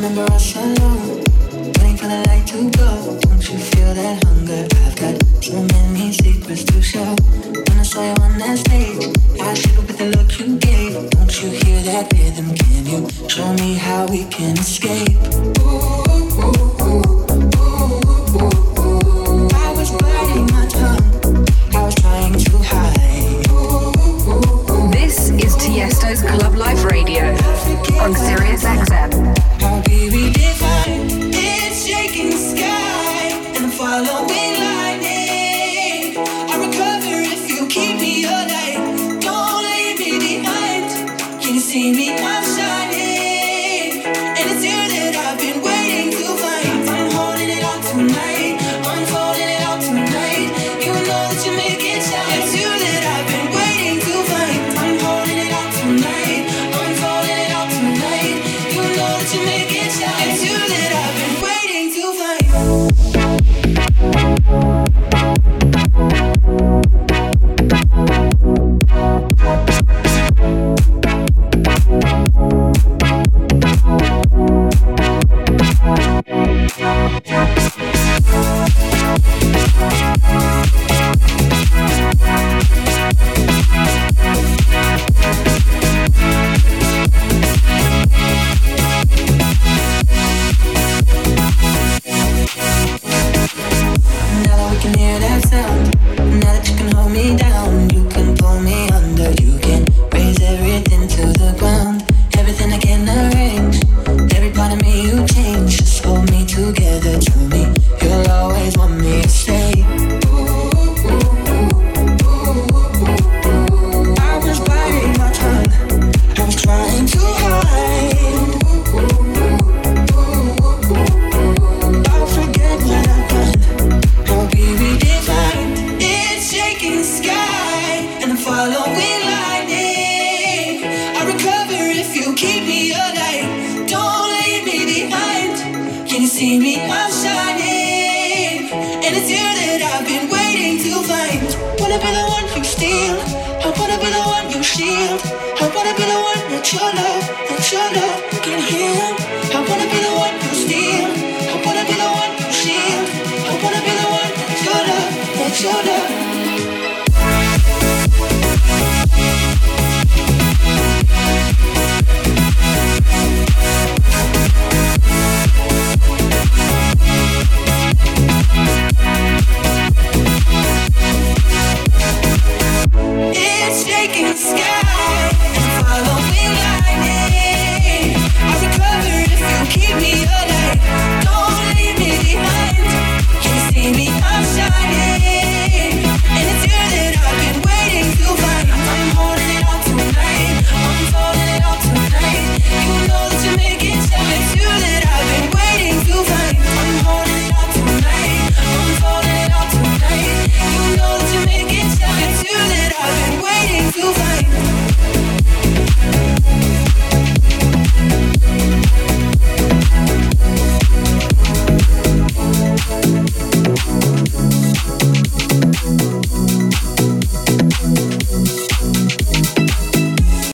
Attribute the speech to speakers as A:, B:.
A: remember us alone, waiting for the light to go. Don't you feel that hunger? I've got so many secrets to show. When I saw you on that stage, I shivered with the look you gave. Don't you hear that rhythm? Can you show me how we can escape? I was biting my tongue, I was trying to hide.
B: This is Tiesto's Club Life Radio on Sirius XM.
A: How we redefine, it's shaking the sky, and I'm following lightning. I recover if you keep me alive. Don't leave me behind. Can you see me? I'm shining, and it's you that I've been waiting to find. I'm holding it on tonight, unfolding it all tonight. You know that you make it shine. It's you that I've been waiting to find. I'm holding it on tonight, unfolding it all tonight. You know that you make it shine. It's you that I've been waiting to find. Now that we can hear that sound, now that you can hold me down, you can pull me under, you can raise everything to the ground. Everything I can arrange, every part of me you change. Just hold me together, to me you'll always want me to stay. I was biting my tongue, I was trying to hide. I'll forget when I'm done, how we redefined. It's shaking the sky, and I'm following lightning. I recover if you keep me alive. Don't leave me behind. Can you see me? I'm shining, and it's you that I've been waiting to find. Wanna be the one you steal, I wanna be the one you shield. I wanna be the one that you love, that you love.